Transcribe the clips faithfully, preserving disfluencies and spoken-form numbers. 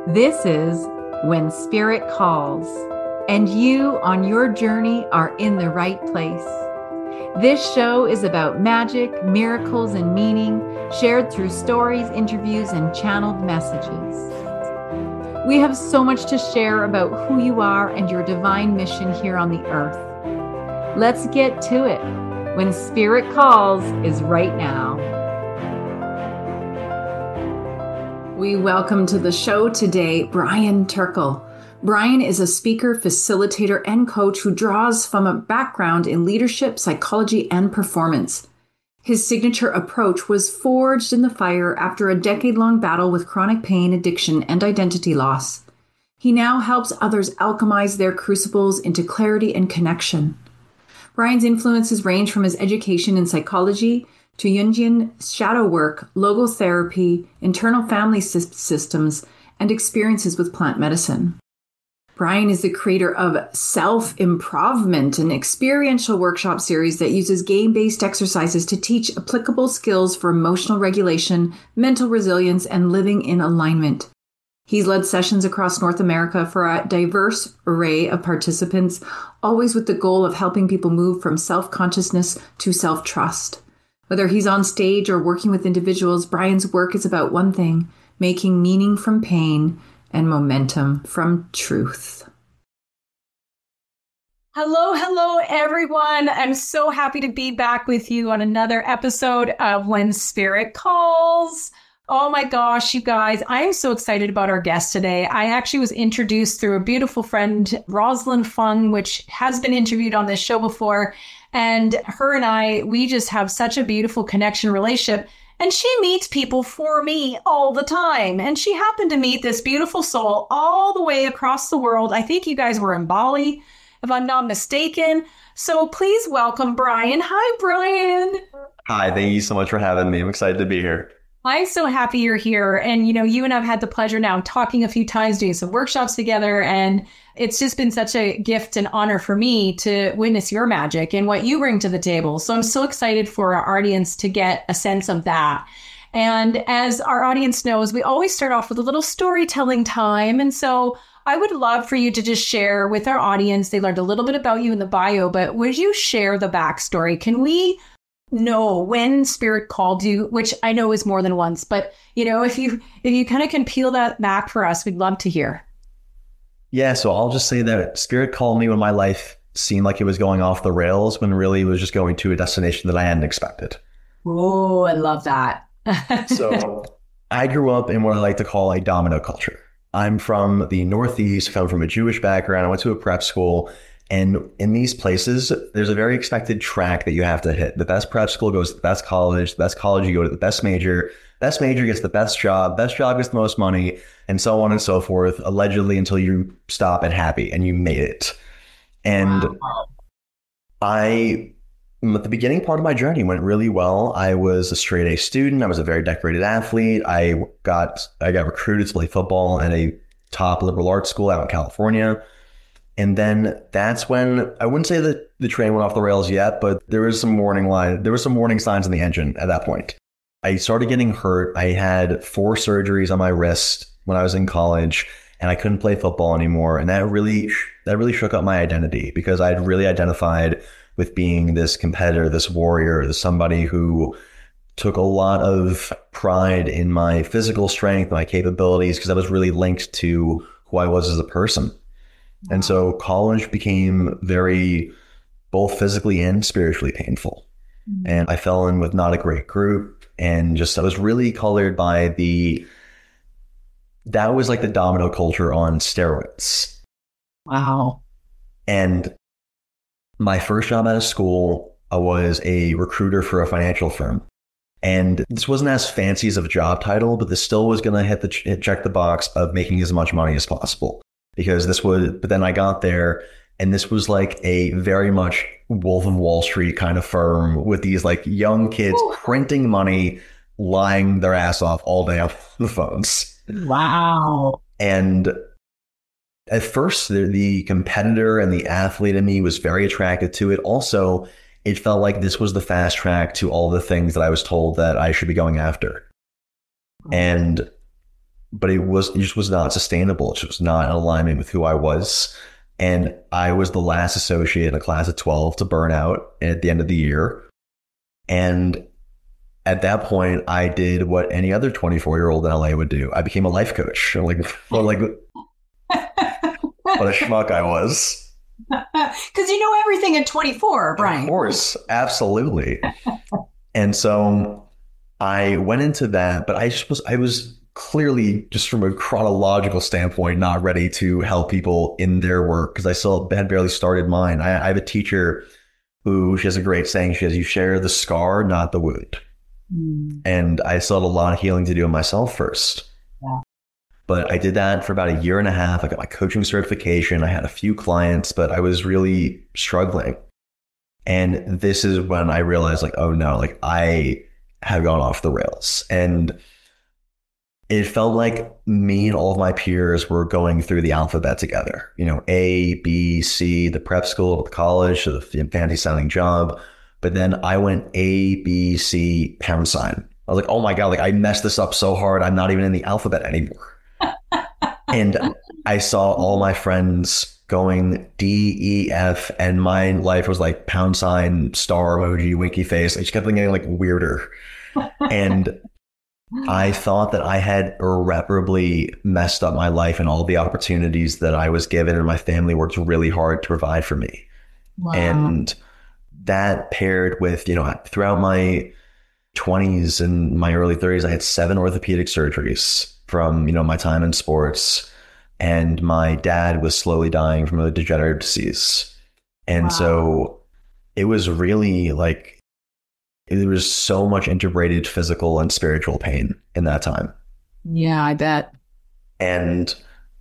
This is When Spirit Calls, and you on your journey are in the right place. This show is about magic, miracles, and meaning shared through stories, interviews, and channeled messages. We have so much to share about who you are and your divine mission here on the earth. Let's get to it. When Spirit Calls is right now. We welcome to the show today Brian Turkle. Brian is a speaker, facilitator, and coach who draws from a background in leadership, psychology, and performance. His signature approach was forged in the fire after a decade-long battle with chronic pain, addiction, and identity loss. He now helps others alchemize their crucibles into clarity and connection. Brian's influences range from his education in psychology to Jungian shadow work, logotherapy, internal family systems, and experiences with plant medicine. Brian is the creator of Self-Improvement, an experiential workshop series that uses game-based exercises to teach applicable skills for emotional regulation, mental resilience, and living in alignment. He's led sessions across North America for a diverse array of participants, always with the goal of helping people move from self-consciousness to self-trust. Whether he's on stage or working with individuals, Brian's work is about one thing: making meaning from pain and momentum from truth. Hello, hello, everyone. I'm so happy to be back with you on another episode of When Spirit Calls. Oh my gosh, you guys, I'm so excited about our guest today. I actually was introduced through a beautiful friend, Rosalind Fung, which has been interviewed on this show before. And her and I, we just have such a beautiful connection relationship. And she meets people for me all the time. And she happened to meet this beautiful soul all the way across the world. I think you guys were in Bali, if I'm not mistaken. So please welcome Brian. Hi, Brian. Hi, thank you so much for having me. I'm excited to be here. I'm so happy you're here. And, you know, you and I've had the pleasure now talking a few times, doing some workshops together. And it's just been such a gift and honor for me to witness your magic and what you bring to the table. So I'm so excited for our audience to get a sense of that. And as our audience knows, we always start off with a little storytelling time. And so I would love for you to just share with our audience. They learned a little bit about you in the bio, but would you share the backstory? Can we know when Spirit called you, which I know is more than once, but you know, if you if you kind of can peel that back for us, we'd love to hear. Yeah, so I'll just say that Spirit called me when my life seemed like it was going off the rails, when really it was just going to a destination that I hadn't expected. Oh, I love that. So I grew up in what I like to call a domino culture. I'm from the Northeast, come from a Jewish background. I went to a prep school. And in these places, there's a very expected track that you have to hit. The best prep school goes to the best college. The best college, you go to the best major. Best major gets the best job. Best job gets the most money, and so on and so forth, allegedly until you stop at happy and you made it. And wow. I, at the beginning part of my journey went really well. I was a straight A student. I was a very decorated athlete. I got I got recruited to play football at a top liberal arts school out in California. And then that's when, I wouldn't say that the train went off the rails yet, but there was some warning line. There were some warning signs in the engine at that point. I started getting hurt. I had four surgeries on my wrist when I was in college, and I couldn't play football anymore. And that really, that really shook up my identity, because I had really identified with being this competitor, this warrior, this somebody who took a lot of pride in my physical strength, my capabilities, because I was really linked to who I was as a person. And so college became very, both physically and spiritually painful. Mm-hmm. And I fell in with not a great group, and just, I was really colored by the, that was like the domino culture on steroids. Wow. And my first job out of school, I was a recruiter for a financial firm. And this wasn't as fancy as a job title, but this still was going to hit the ch- check the box of making as much money as possible. Because this would, but then I got there, and this was like a very much Wolf of Wall Street kind of firm with these like young kids Ooh. printing money, lying their ass off all day on the phones. Wow. And at first, the, the competitor and the athlete in me was very attracted to it. Also, it felt like this was the fast track to all the things that I was told that I should be going after. And but it was, it just was not sustainable. It just was not in alignment with who I was. And I was the last associate in a class of twelve to burn out at the end of the year. And at that point, I did what any other twenty-four year old in L A would do. I became a life coach. Like, well, like what a schmuck I was. Because you know everything at twenty-four, Brian. Of course, absolutely. And so I went into that, but I just was, I was clearly, just from a chronological standpoint, not ready to help people in their work because I still had barely started mine. I, I have a teacher who, she has a great saying. She says, you share the scar, not the wound. Mm. And I still had a lot of healing to do in myself first. Yeah. But I did that for about a year and a half. I got my coaching certification. I had a few clients, but I was really struggling. And this is when I realized, like, oh no, like I have gone off the rails. And it felt like me and all of my peers were going through the alphabet together. You know, A, B, C, the prep school, the college, the fancy sounding job. But then I went A, B, C, pound sign. I was like, oh my God, like I messed this up so hard. I'm not even in the alphabet anymore. And I saw all my friends going D, E, F, and my life was like pound sign, star emoji, winky face. I just kept getting like weirder. And I thought that I had irreparably messed up my life and all the opportunities that I was given, and my family worked really hard to provide for me. Wow. And that paired with, you know, throughout my twenties and my early thirties, I had seven orthopedic surgeries from, you know, my time in sports. And my dad was slowly dying from a degenerative disease. And wow. so it was really like, there was so much integrated physical and spiritual pain in that time. Yeah, I bet. And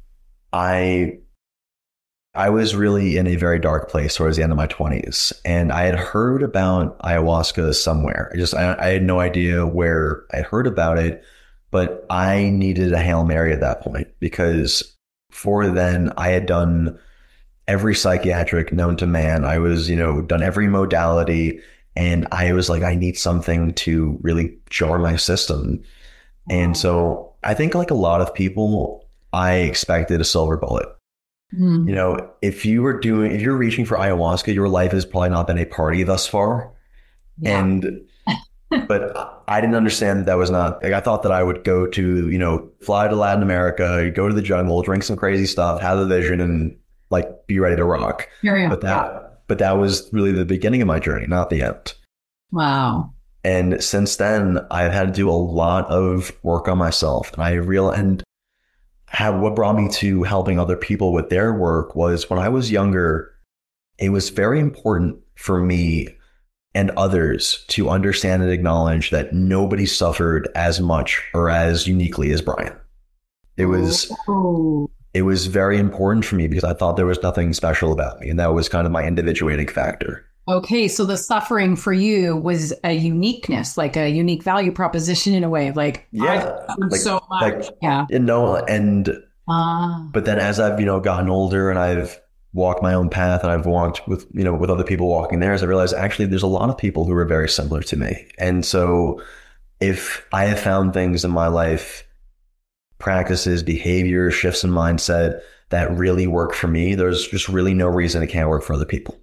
I I was really in a very dark place towards the end of my twenties. And I had heard about ayahuasca somewhere. I just, I, I had no idea where I heard about it, but I needed a Hail Mary at that point because before then I had done every psychiatric known to man. I was, you know, done every modality. And I was like, I need something to really jar my system. And so I think like a lot of people, I expected a silver bullet. Mm. You know, if you were doing, if you're reaching for ayahuasca, your life has probably not been a party thus far. Yeah. And, but I didn't understand that that was not, like, I thought that I would go to, you know, fly to Latin America, go to the jungle, drink some crazy stuff, have the vision and like be ready to rock. Yeah, but that, But that was really the beginning of my journey, not the end. Wow. And since then, I've had to do a lot of work on myself. And I real and have what brought me to helping other people with their work was when I was younger, it was very important for me and others to understand and acknowledge that nobody suffered as much or as uniquely as Brian. It was... Oh. It was very important for me because I thought there was nothing special about me. And that was kind of my individuating factor. Okay. So the suffering for you was a uniqueness, like a unique value proposition in a way of like, yeah, like, so much. Like, yeah. You know, and, ah. but then as I've, you know, gotten older and I've walked my own path and I've walked with, you know, with other people walking theirs, I realized actually there's a lot of people who are very similar to me. And so if I have found things in my life, practices, behavior, shifts in mindset that really work for me, there's just really no reason it can't work for other people.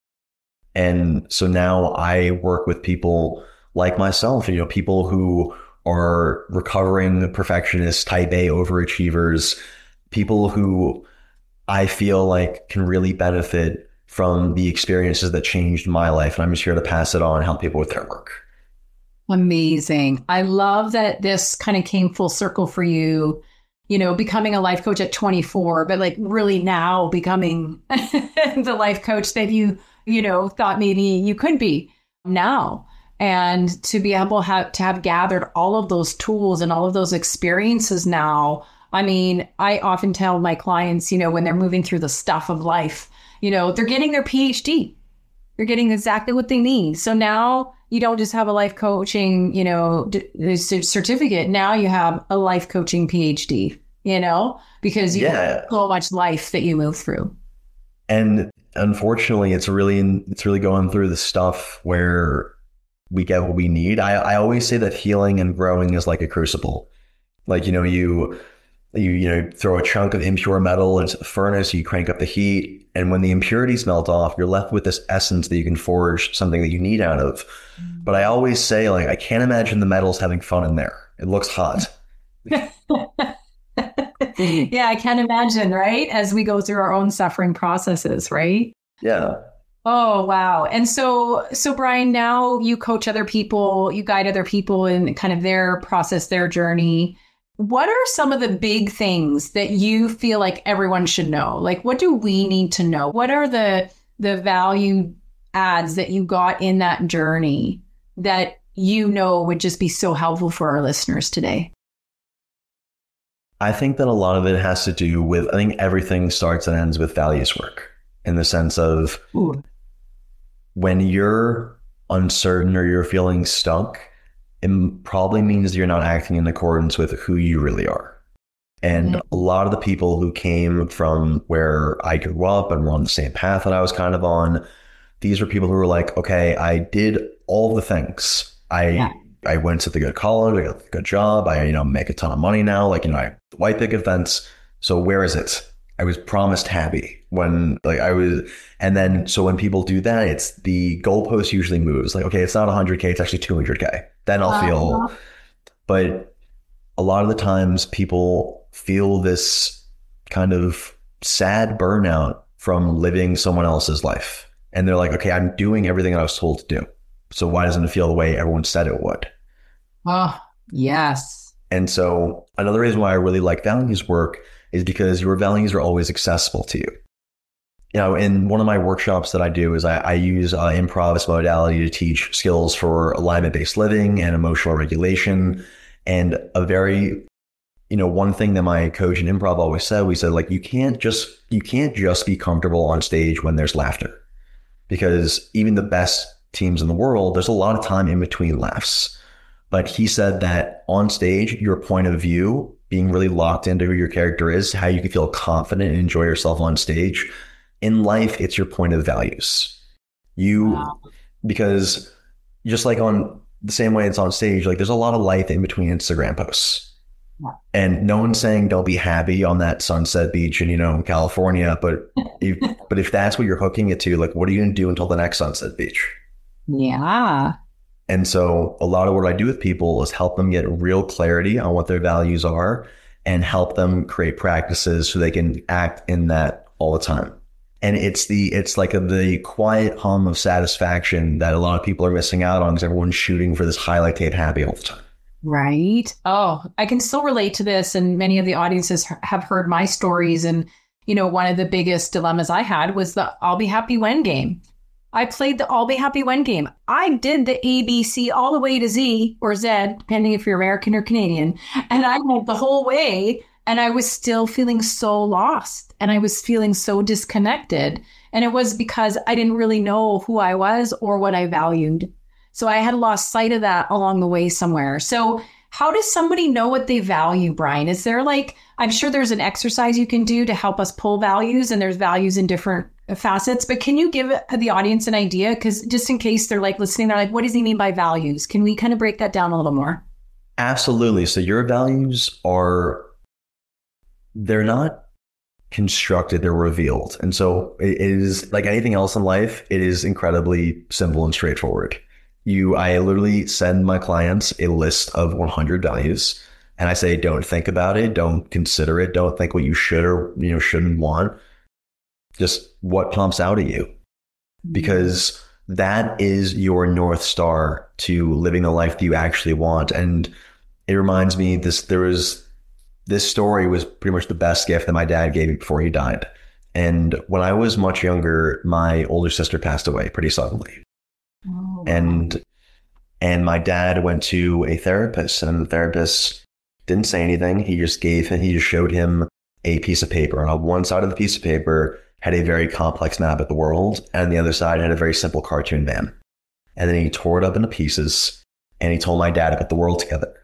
And so now I work with people like myself, you know, people who are recovering perfectionists, type A overachievers, people who I feel like can really benefit from the experiences that changed my life. And I'm just here to pass it on and help people with their work. Amazing. I love that this kind of came full circle for you, you know, becoming a life coach at twenty-four, but like really now becoming the life coach that you, you know, thought maybe you could be now. And to be able have, to have gathered all of those tools and all of those experiences now. I mean, I often tell my clients, you know, when they're moving through the stuff of life, you know, they're getting their P H D. They're getting exactly what they need. So now you don't just have a life coaching, you know, d- certificate. Now you have a life coaching P H D, you know, because you yeah. have so much life that you move through. And unfortunately, it's really, it's really going through the stuff where we get what we need. I, I always say that healing and growing is like a crucible. Like, you know, you, You, you know, throw a chunk of impure metal into the furnace, you crank up the heat, and when the impurities melt off, you're left with this essence that you can forge something that you need out of. But I always say, like, I can't imagine the metals having fun in there. It looks hot. Yeah, I can't imagine, right? As we go through our own suffering processes, right? Yeah. Oh, wow. And so, so Brian, now you coach other people, you guide other people in kind of their process, their journey. What are some of the big things that you feel like everyone should know? Like, what do we need to know? What are the the value adds that you got in that journey that you know would just be so helpful for our listeners today? I think that a lot of it has to do with, I think everything starts and ends with values work, in the sense of Ooh. When you're uncertain or you're feeling stuck, it probably means you're not acting in accordance with who you really are. And mm-hmm. a lot of the people who came from where I grew up and were on the same path that I was kind of on, these were people who were like, okay, I did all the things. I yeah. I went to the good college, I got a good job, I, you know, make a ton of money now, like, you know, I have the white picket fence. So where is it? I was promised happy when like I was, and then, so when people do that, it's the goalpost usually moves. Like, okay, it's not one hundred K, it's actually two hundred K. Then I'll uh-huh. feel, but a lot of the times people feel this kind of sad burnout from living someone else's life. And they're like, okay, I'm doing everything I was told to do. So why doesn't it feel the way everyone said it would? Oh, yes. And so another reason why I really like values work is because your values are always accessible to you. You know, in one of my workshops that I do is I, I use uh, improv as modality to teach skills for alignment-based living and emotional regulation. And a very, you know, one thing that my coach in improv always said, we said, like, you can't just, you can't just be comfortable on stage when there's laughter, because even the best teams in the world, there's a lot of time in between laughs. But he said that on stage, your point of view, being really locked into who your character is, how you can feel confident and enjoy yourself on stage. In life, it's your point of values. You, wow. Because just like on the same way it's on stage, like there's a lot of life in between Instagram posts. Wow. And no one's saying don't be happy on that sunset beach in, you know, California. But if, but if that's what you're hooking it to, like, what are you going to do until the next sunset beach? Yeah. And so a lot of what I do with people is help them get real clarity on what their values are and help them create practices so they can act in that all the time. And it's the, it's like a, the quiet hum of satisfaction that a lot of people are missing out on because everyone's shooting for this highlight tape happy all the time. Right. Oh, I can still relate to this. And many of the audiences have heard my stories. And, you know, one of the biggest dilemmas I had was the I'll be happy when game. I played the I'll be happy when game. I did the A, B, C all the way to Z or Z, depending if you're American or Canadian. And I went the whole way and I was still feeling so lost and I was feeling so disconnected. And it was because I didn't really know who I was or what I valued. So I had lost sight of that along the way somewhere. So how does somebody know what they value, Brian? Is there like, I'm sure there's an exercise you can do to help us pull values, and there's values in different facets, but can you give the audience an idea? Because just in case they're like listening, they're like, what does he mean by values? Can we kind of break that down a little more? Absolutely. So your values are, they're not constructed, they're revealed. And so it is like anything else in life, it is incredibly simple and straightforward. You, I literally send my clients a list of one hundred values and I say, don't think about it. Don't consider it. Don't think what you should or, you know, shouldn't want. Just what pumps out at you, because that is your North Star to living the life that you actually want. And it reminds me this, there was, this story was pretty much the best gift that my dad gave me before he died. And when I was much younger, my older sister passed away pretty suddenly. Oh, wow. And, and my dad went to a therapist, and the therapist didn't say anything. He just gave him, he just showed him a piece of paper. And on one side of the piece of paper had a very complex map of the world, and the other side had a very simple cartoon man. And then he tore it up into pieces, and he told my dad to put the world together.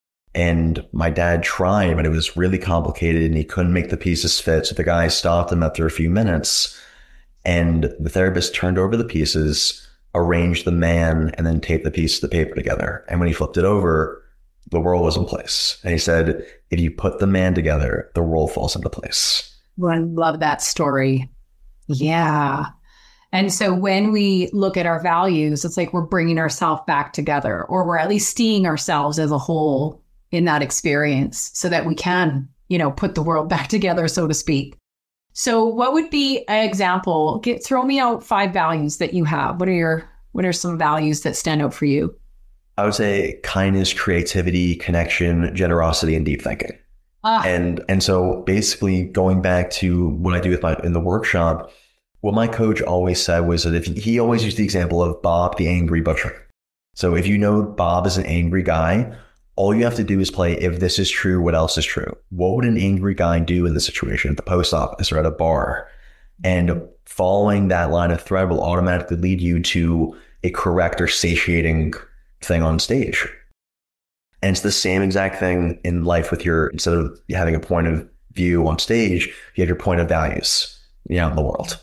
And my dad tried, but it was really complicated, and he couldn't make the pieces fit. So the guy stopped him after a few minutes, and the therapist turned over the pieces, arranged the man, and then taped the piece of the paper together. And when he flipped it over, the world was in place. And he said, if you put the man together, the world falls into place. Well, I love that story. Yeah. And so when we look at our values, it's like we're bringing ourselves back together, or we're at least seeing ourselves as a whole in that experience so that we can, you know, put the world back together, so to speak. So what would be an example? Get, throw me out five values that you have. What are your, what are some values that stand out for you? I would say kindness, creativity, connection, generosity, and deep thinking. Ah. And and so basically going back to what I do with my in the workshop, what my coach always said was that if he, he always used the example of Bob the Angry Butcher. So if you know Bob is an angry guy, all you have to do is play, if this is true, what else is true? What would an angry guy do in this situation at the post office or at a bar? And following that line of thread will automatically lead you to a correct or satiating thing on stage. And it's the same exact thing in life with your, instead of having a point of view on stage, you have your point of values, you know, in the world.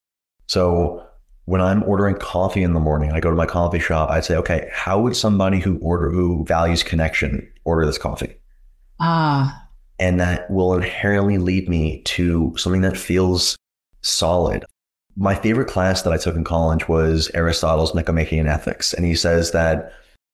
So when I'm ordering coffee in the morning, I go to my coffee shop, I'd say, okay, how would somebody who order, who values connection order this coffee? Ah. And that will inherently lead me to something that feels solid. My favorite class that I took in college was Aristotle's Nicomachean Ethics. And he says that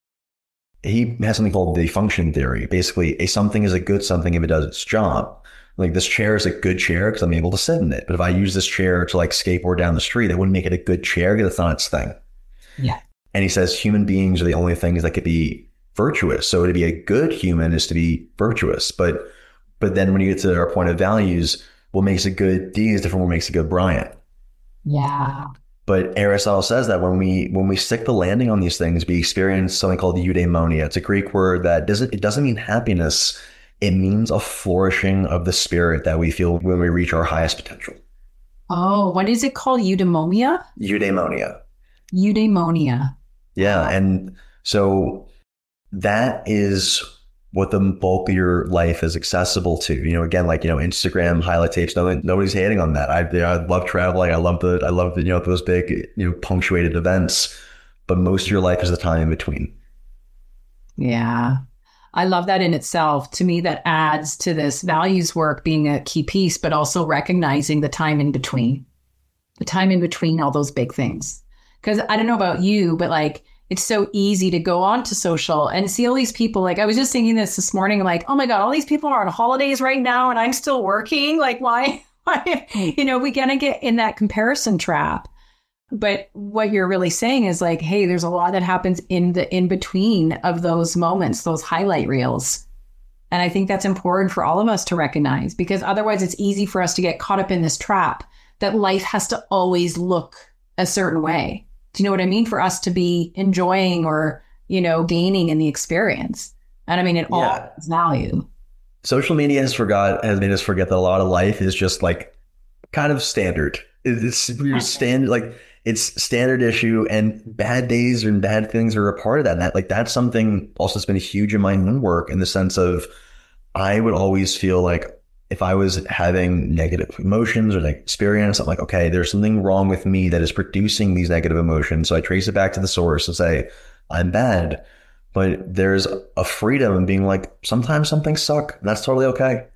he has something called the function theory. Basically, a something is a good something if it does its job. Like, this chair is a good chair because I'm able to sit in it. But if I use this chair to like skateboard down the street, it wouldn't make it a good chair because it's not its thing. Yeah. And he says human beings are the only things that could be virtuous. So to be a good human is to be virtuous. But but then when you get to our point of values, what makes a good Dee is different from what makes a good Brian. Yeah. But Aristotle says that when we when we stick the landing on these things, we experience something called eudaimonia. It's a Greek word that doesn't it doesn't mean happiness. It means a flourishing of the spirit that we feel when we reach our highest potential. Oh, what is it called? Eudaimonia? Eudaimonia. Eudaimonia. Yeah. And so that is what the bulk of your life is accessible to. You know, again, like, you know, Instagram highlight tapes, no, nobody's hating on that. I, I love traveling. I love the, I love the, you know, those big, you know, punctuated events, but most of your life is the time in between. Yeah. I love that in itself. To me, that adds to this values work being a key piece, but also recognizing the time in between, the time in between all those big things. Because I don't know about you, but like, it's so easy to go on to social and see all these people. Like, I was just thinking this this morning, like, oh my God, all these people are on holidays right now and I'm still working. Like, why, why, you know, we gotta get in that comparison trap. But what you're really saying is like, hey, there's a lot that happens in the in between of those moments, those highlight reels. And I think that's important for all of us to recognize, because otherwise it's easy for us to get caught up in this trap that life has to always look a certain way. Do you know what I mean? For us to be enjoying or, you know, gaining in the experience. And I mean, it all yeah. has value. Social media has forgot, has made us forget that a lot of life is just like kind of standard. It's your standard, like it's standard issue, and bad days and bad things are a part of that. And that, like, that's something also that's been huge in my own work, in the sense of I would always feel like if I was having negative emotions or like experience, I'm like, okay, there's something wrong with me that is producing these negative emotions. So I trace it back to the source and say, I'm bad. But there's a freedom in being like, sometimes some things suck, and that's totally okay.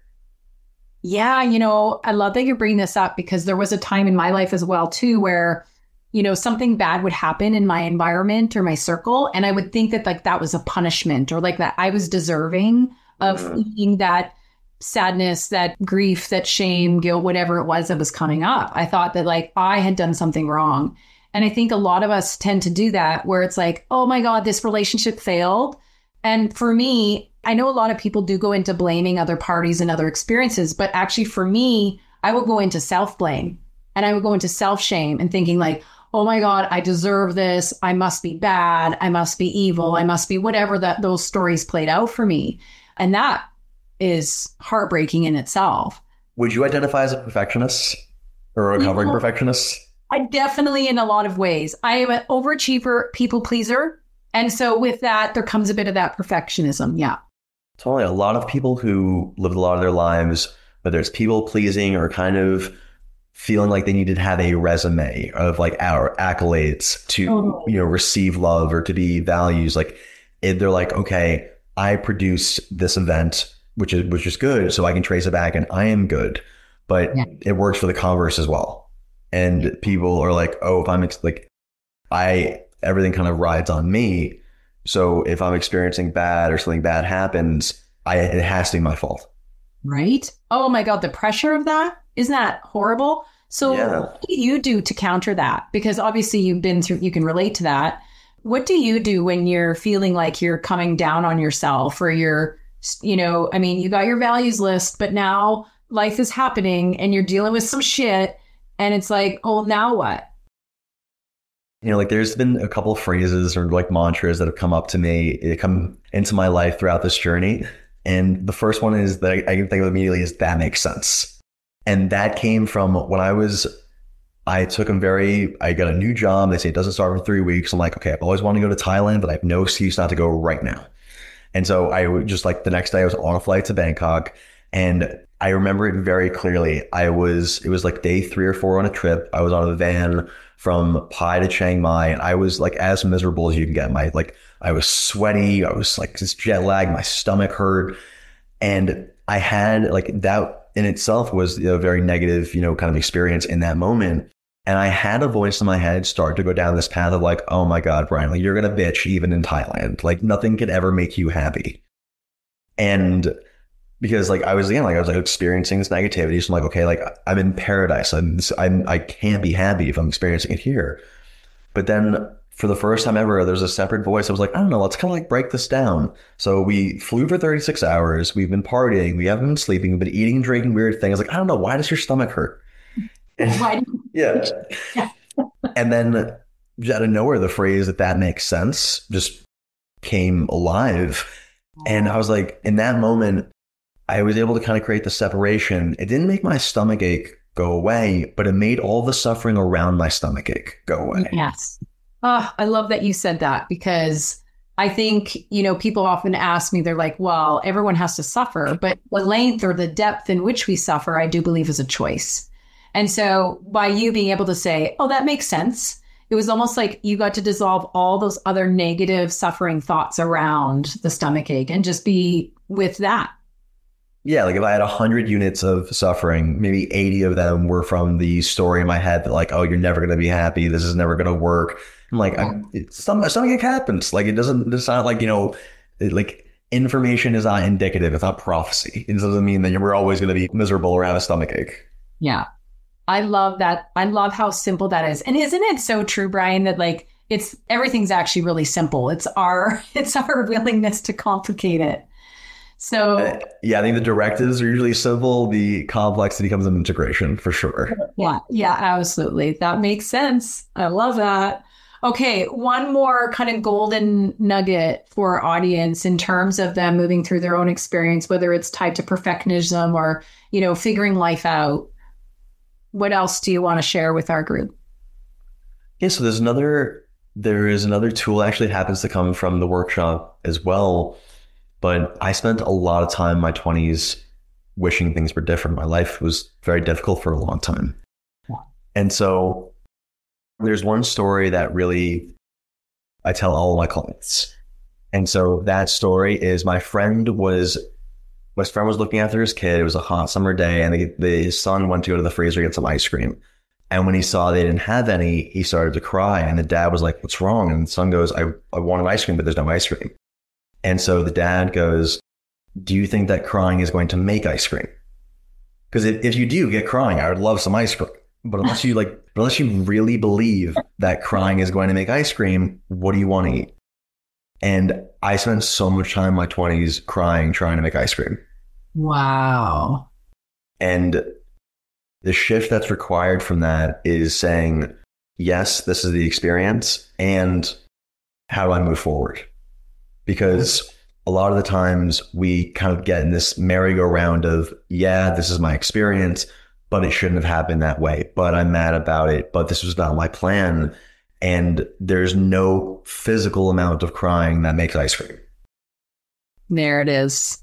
Yeah, you know, I love that you're bringing this up, because there was a time in my life as well, too, where, you know, something bad would happen in my environment or my circle. And I would think that like that was a punishment, or like that I was deserving of mm-hmm. feeling that sadness, that grief, that shame, guilt, whatever it was that was coming up. I thought that like I had done something wrong. And I think a lot of us tend to do that, where it's like, oh my God, this relationship failed. And for me, I know a lot of people do go into blaming other parties and other experiences, but actually for me, I would go into self-blame, and I would go into self-shame and thinking like, oh my God, I deserve this. I must be bad. I must be evil. I must be whatever that those stories played out for me. And that is heartbreaking in itself. Would you identify as a perfectionist or a recovering you know, perfectionist? I definitely, in a lot of ways. I am an overachiever, people pleaser. And so with that, there comes a bit of that perfectionism. Yeah. Totally. A lot of people who lived a lot of their lives, whether it's people pleasing or kind of feeling like they needed to have a resume of like our accolades to, oh. you know, receive love or to be values. Like they're like, okay, I produce this event, which is which is good, so I can trace it back and I am good. But yeah. It works for the converse as well. And people are like, oh, if I'm ex- like, I, everything kind of rides on me. So if I'm experiencing bad or something bad happens, I, it has to be my fault. Right? Oh my God, the pressure of that, isn't that horrible? So yeah. What do you do to counter that? Because obviously you've been through, you can relate to that. What do you do when you're feeling like you're coming down on yourself or you're, you know, I mean, you got your values list, but now life is happening and you're dealing with some shit and it's like, oh, now what? You know, like there's been a couple of phrases or like mantras that have come up to me, it come into my life throughout this journey. And the first one is that I, I can think of immediately is that makes sense. And that came from when I was, I took a very, I got a new job. They say it doesn't start for three weeks. I'm like, okay, I've always wanted to go to Thailand, but I have no excuse not to go right now. And so I would just like the next day I was on a flight to Bangkok. And I remember it very clearly. I was, it was like day three or four on a trip. I was on a van from Pai to Chiang Mai, and I was like as miserable as you can get. My, like, I was sweaty. I was like just jet lagged. My stomach hurt. And I had like that in itself was a very negative, you know, kind of experience in that moment. And I had a voice in my head start to go down this path of like, oh my God, Brian, like you're going to bitch even in Thailand. Like nothing could ever make you happy. And because like I was, again, like I was like experiencing this negativity. So I'm like, okay, like I'm in paradise. I'm, I'm, I can't be happy if I'm experiencing it here. But then for the first time ever, there's a separate voice. I was like, I don't know, let's kind of like break this down. So we flew for thirty-six hours. We've been partying. We haven't been sleeping. We've been eating and drinking weird things. Like, I don't know. Why does your stomach hurt? Why? yeah. And then out of nowhere, the phrase that that makes sense just came alive. And I was like, in that moment, I was able to kind of create the separation. It didn't make my stomach ache go away, but it made all the suffering around my stomach ache go away. Yes. Oh, I love that you said that because I think, you know, people often ask me, they're like, well, everyone has to suffer, but the length or the depth in which we suffer, I do believe is a choice. And so by you being able to say, oh, that makes sense. It was almost like you got to dissolve all those other negative suffering thoughts around the stomach ache and just be with that. Yeah, like if I had one hundred units of suffering, maybe eighty of them were from the story in my head that like, oh, you're never going to be happy. This is never going to work. I'm like, yeah. I, it's, some, something happens. Like it doesn't, it's not like, you know, it, like information is not indicative. It's not prophecy. It doesn't mean that we're always going to be miserable or have a stomach ache. Yeah. I love that. I love how simple that is. And isn't it so true, Brian, that like it's everything's actually really simple. It's our, it's our willingness to complicate it. So uh, yeah, I think the directives are usually simple. The complexity comes in integration for sure. Yeah, yeah, absolutely. That makes sense. I love that. Okay, one more kind of golden nugget for our audience in terms of them moving through their own experience, whether it's tied to perfectionism or, you know, figuring life out. What else do you want to share with our group? Yeah, so there's another, there is another tool actually happens to come from the workshop as well. But I spent a lot of time in my twenties wishing things were different. My life was very difficult for a long time. Yeah. And so there's one story that really I tell all of my clients. And so that story is my friend was, my friend was looking after his kid. It was a hot summer day and the, the, his son went to go to the freezer to get some ice cream. And when he saw they didn't have any, he started to cry. And the dad was like, what's wrong? And the son goes, I, I wanted ice cream, but there's no ice cream. And so the dad goes, do you think that crying is going to make ice cream? Because if, if you do get crying, I would love some ice cream. But unless you like, unless you really believe that crying is going to make ice cream, what do you want to eat? And I spent so much time in my twenties crying, trying to make ice cream. Wow. And the shift that's required from that is saying, yes, this is the experience. And how do I move forward? Because a lot of the times we kind of get in this merry-go-round of, yeah, this is my experience, but it shouldn't have happened that way. But I'm mad about it. But this was not my plan. And there's no physical amount of crying that makes ice cream. There it is.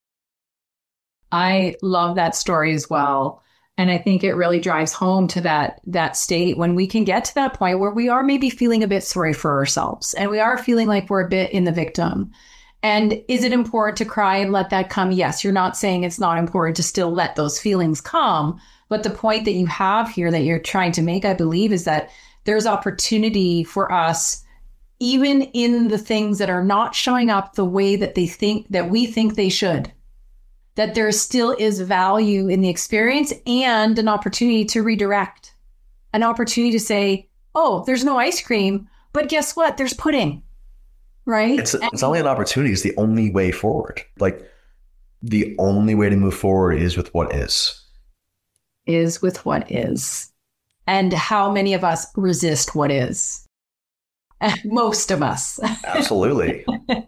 I love that story as well. And I think it really drives home to that, that state when we can get to that point where we are maybe feeling a bit sorry for ourselves and we are feeling like we're a bit in the victim. And is it important to cry and let that come? Yes, you're not saying it's not important to still let those feelings come. But the point that you have here that you're trying to make, I believe, is that there's opportunity for us, even in the things that are not showing up the way that they think, that we think they should, that there still is value in the experience and an opportunity to redirect, an opportunity to say, oh, there's no ice cream, but guess what? There's pudding, right? It's, it's only an opportunity. It's the only way forward. Like the only way to move forward is with what is. Is with what is. And how many of us resist what is? Most of us. Absolutely.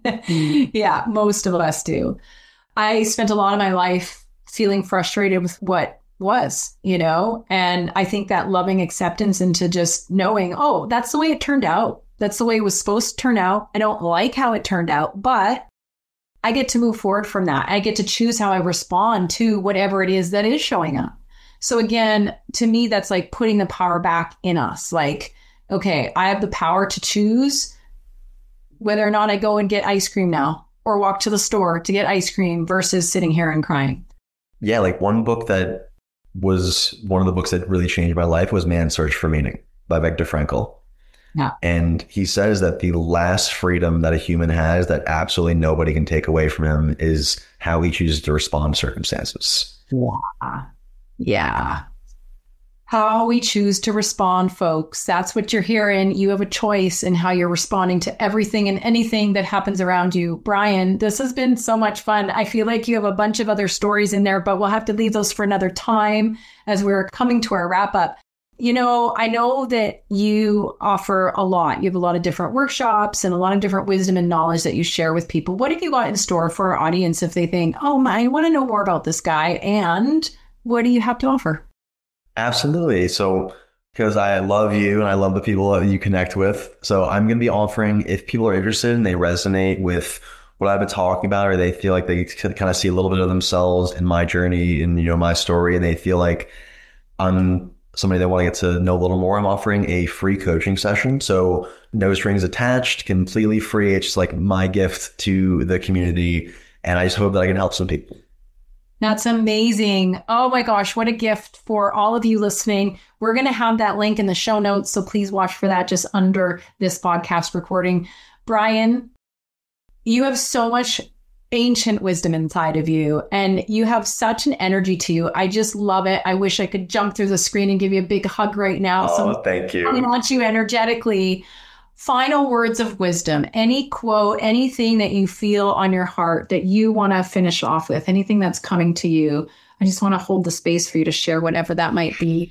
Yeah, most of us do. I spent a lot of my life feeling frustrated with what was, you know, and I think that loving acceptance into just knowing, oh, that's the way it turned out. That's the way it was supposed to turn out. I don't like how it turned out, but I get to move forward from that. I get to choose how I respond to whatever it is that is showing up. So again, to me, that's like putting the power back in us. Like, okay, I have the power to choose whether or not I go and get ice cream now or walk to the store to get ice cream versus sitting here and crying. Yeah, like one book that was one of the books that really changed my life was Man's Search for Meaning by Viktor Frankl. Yeah. And he says that the last freedom that a human has that absolutely nobody can take away from him is how he chooses to respond to circumstances. Yeah. Yeah. How we choose to respond, folks. That's what you're hearing. You have a choice in how you're responding to everything and anything that happens around you. Brian, this has been so much fun. I feel like you have a bunch of other stories in there, but we'll have to leave those for another time as we're coming to our wrap up. You know, I know that you offer a lot. You have a lot of different workshops and a lot of different wisdom and knowledge that you share with people. What have you got in store for our audience if they think, oh, my, I want to know more about this guy? And what do you have to offer? Absolutely. So, because I love you and I love the people that you connect with. So I'm going to be offering, if people are interested and they resonate with what I've been talking about, or they feel like they kind of see a little bit of themselves in my journey and, you know, my story, and they feel like I'm somebody they want to get to know a little more, I'm offering a free coaching session. So no strings attached, completely free. It's just like my gift to the community. And I just hope that I can help some people. That's amazing. Oh my gosh, what a gift for all of you listening. We're going to have that link in the show notes, so please watch for that just under this podcast recording. Brian, you have so much ancient wisdom inside of you, and you have such an energy to you. I just love it. I wish I could jump through the screen and give you a big hug right now. Oh, so thank you. I want you energetically. Final words of wisdom, any quote, anything that you feel on your heart that you want to finish off with, anything that's coming to you. I just want to hold the space for you to share whatever that might be.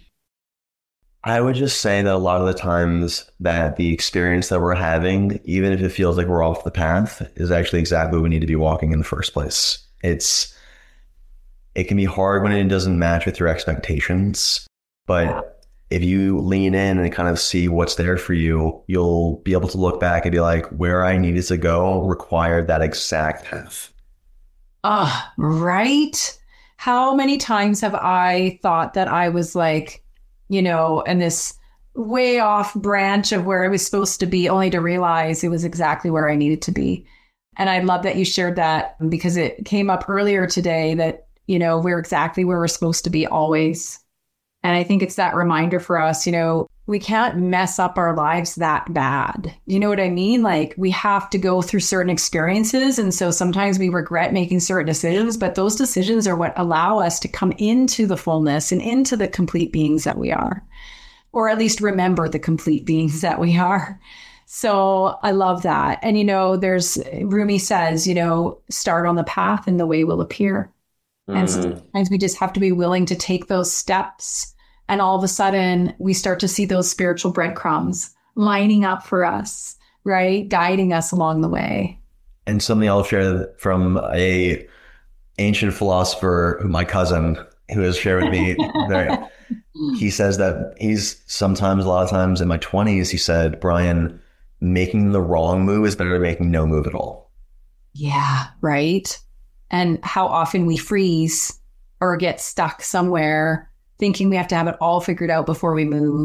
I would just say that a lot of the times that the experience that we're having, even if it feels like we're off the path, is actually exactly what we need to be walking in the first place. It's, it can be hard when it doesn't match with your expectations, but if you lean in and kind of see what's there for you, you'll be able to look back and be like, where I needed to go required that exact path. Ah, uh, right. How many times have I thought that I was like, you know, in this way off branch of where I was supposed to be, only to realize it was exactly where I needed to be. And I love that you shared that, because it came up earlier today that, you know, we're exactly where we're supposed to be always. And I think it's that reminder for us, you know, we can't mess up our lives that bad. You know what I mean? Like, we have to go through certain experiences. And so sometimes we regret making certain decisions, but those decisions are what allow us to come into the fullness and into the complete beings that we are, or at least remember the complete beings that we are. So I love that. And, you know, there's, Rumi says, you know, start on the path and the way will appear. Mm. And sometimes we just have to be willing to take those steps. And all of a sudden, we start to see those spiritual breadcrumbs lining up for us, right? Guiding us along the way. And something I'll share from a ancient philosopher, my cousin, who has shared with me, that he says that he's sometimes, a lot of times in my twenties, he said, Brian, making the wrong move is better than making no move at all. Yeah, right. And how often we freeze or get stuck somewhere thinking we have to have it all figured out before we move.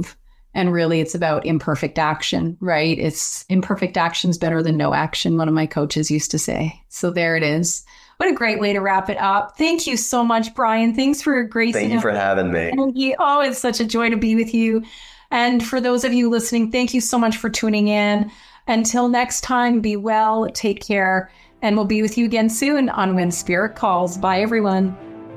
And really, it's about imperfect action, right? It's imperfect action's better than no action, one of my coaches used to say. So there it is. What a great way to wrap it up. Thank you so much, Brian. Thanks for gracing. Thank you for having me. You. Oh, it's such a joy to be with you. And for those of you listening, thank you so much for tuning in. Until next time, be well, take care, and we'll be with you again soon on When Spirit Calls. Bye, everyone.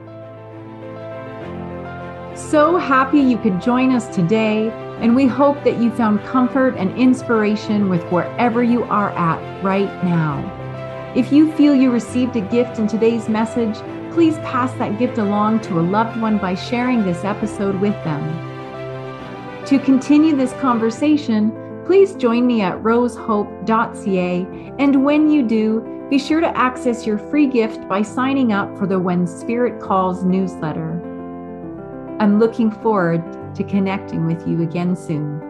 So happy you could join us today, and we hope that you found comfort and inspiration with wherever you are at right now. If you feel you received a gift in today's message, please pass that gift along to a loved one by sharing this episode with them. To continue this conversation, please join me at rosehope dot c a, and when you do, be sure to access your free gift by signing up for the When Spirit Calls newsletter. I'm looking forward to connecting with you again soon.